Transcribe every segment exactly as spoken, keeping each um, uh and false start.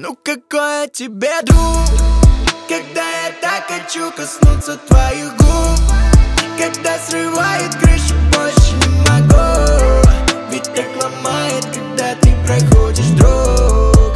Ну какой я тебе друг, когда я так хочу коснуться твоих губ, когда срывает крышу, больше не могу. Ведь так ломает, когда ты проходишь, друг.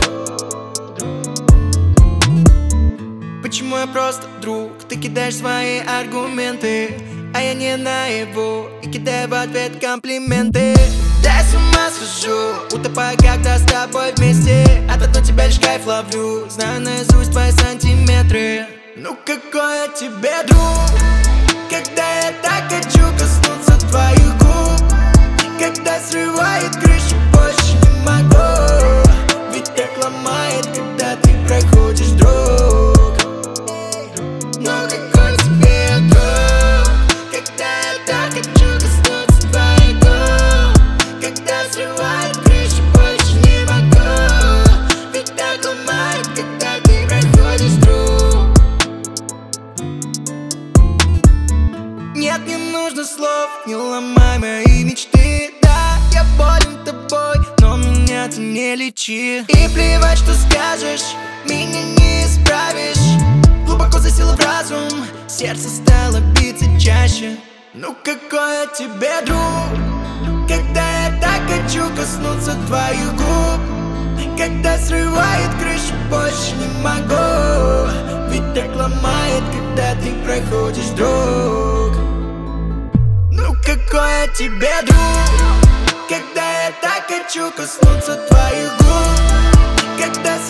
Почему я просто друг? Ты кидаешь свои аргументы, а я не наяву и кидаю в ответ комплименты. Да я с ума схожу, утопаю когда с тобой вместе. От одной тебя лишь кайф ловлю, знаю наизусть твои сантиметры. Ну какой я тебе друг, когда я так хочу коснуться твоих губ, когда срывает крышу, больше не могу. Ведь так ломает, когда ты проходишь, друг. Ну какой тебе я друг, когда я так хочу коснуться твоих губ, когда срывает крышу, больше не могу. Ведь так ломает, когда ты проходишь, друг. Нет, не нужно слов, не ломай мои мечты. Да, я болен тобой, но меня ты не лечи. И плевать, что скажешь, меня не исправишь. Глубоко засела в разум, сердце стало биться чаще. Ну какой я тебе друг, когда я так хочу коснуться твоих губ, когда срывает крышу, больше не могу. Ведь так ломает, когда ты проходишь, друг. Ну какой я тебе друг, когда я так хочу коснуться твоих губ, когда